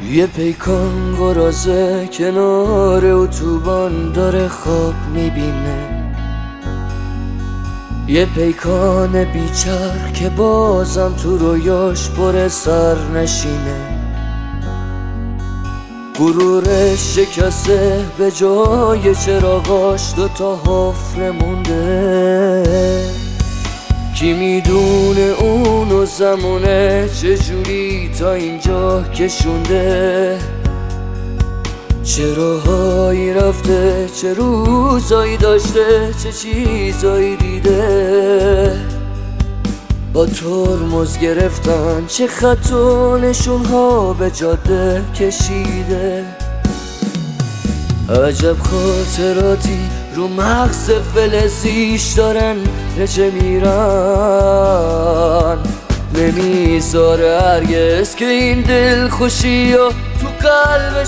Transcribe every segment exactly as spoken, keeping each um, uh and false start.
یه پیکان قرازه کنار اتوبان داره خواب میبینه، یه پیکان بیچر که بازم تو رویاش پر سر نشینه. غرورش شکسته، به جای چراغاش دوتا حفره مونده. کی میدونه اونو زمونه چجوری تا اینجا کشونده. چه راهایی رفته، چه روزایی داشته، چه چیزایی دیده. با ترمز گرفتن چه خط و نشونها به جاده کشیده. عجب خاطراتی رو مغز فلزیش دارن رچه میرن. نمیذاره هرگز که این دل خوشی ها تو قلبش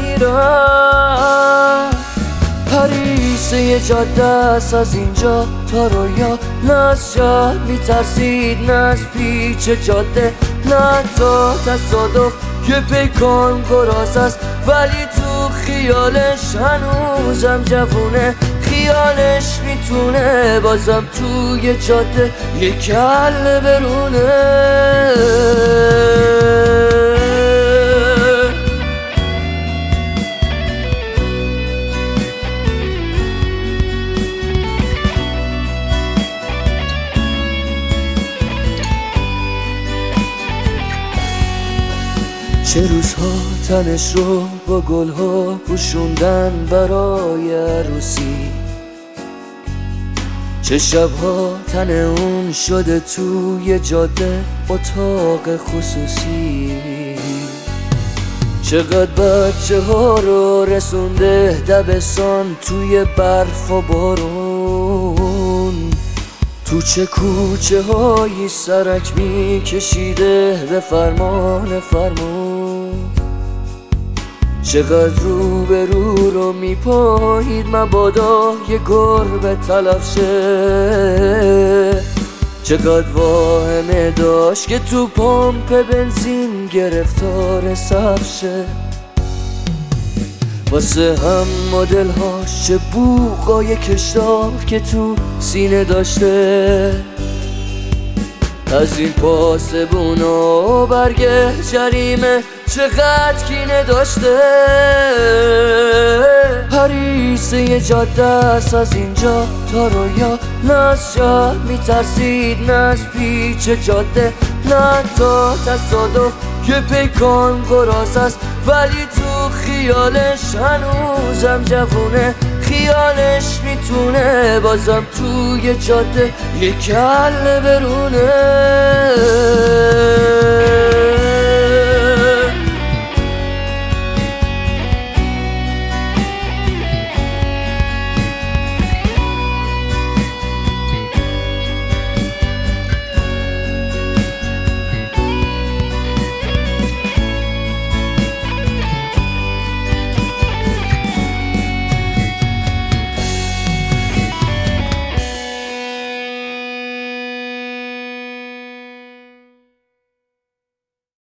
بمیرن. پریسه یه جاده است از اینجا تا رویا، نه از شهر میترسید نه از پیچ جاده، نه تا تصادف. یه پیکان گراز است ولی تو خیالش هنوزم جوونه. خیالش میتونه بازم توی جاده یه کله برونه. چه روزها تنش رو با گلها پوشوندن برای عروسی، چه شبها تن اون شده توی جاده اتاق خصوصی. چقدر بچه ها رو رسونده دبستان توی برف و بارون. تو چه کوچه هایی سرک می کشیده به فرمان فرمون. چقدر رو به رو رو می پایید مبادا یه گربه تلف شه. چقدر واهمه داشت که تو پمپ بنزین گرفتار صف شه. واسه هم مدل هاش چه بوقای کشدار که تو سینه داشته. از این پاسبونا و برگه جریمه چقدر کینه داشته. پریسه یه جاده است از اینجا تا رویا، نه از شهر میترسید نه از پیچ جاده، نه تا تصادف. یه پیکان گراز است ولی تو خیالش هنوزم جوونه. خیالش میتونه بازم توی جاده یه کله برونه.